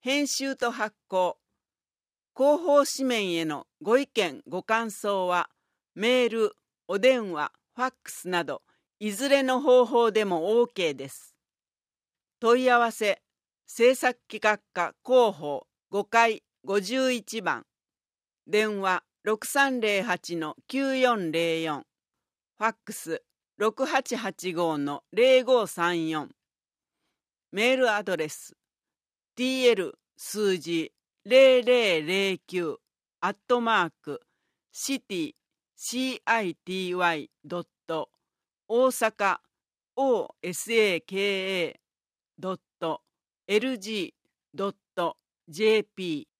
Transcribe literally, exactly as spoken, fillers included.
編集と発行、広報紙面へのご意見ご感想はメール、お電話、ファックスなどいずれの方法でも OK です。問い合わせ制作企画課広報ごかいごじゅういちばん、電話 ろくさんぜろはちのきゅうよんぜろよん、ファックス ろくはちはちごのぜろごさんよん、メールアドレス ティーエル 数字ぜろぜろぜろきゅうアットマークシティ シーアイティーワイ ドット大阪 オーエスエーケーエー ドットエルジー ドット ジェーピー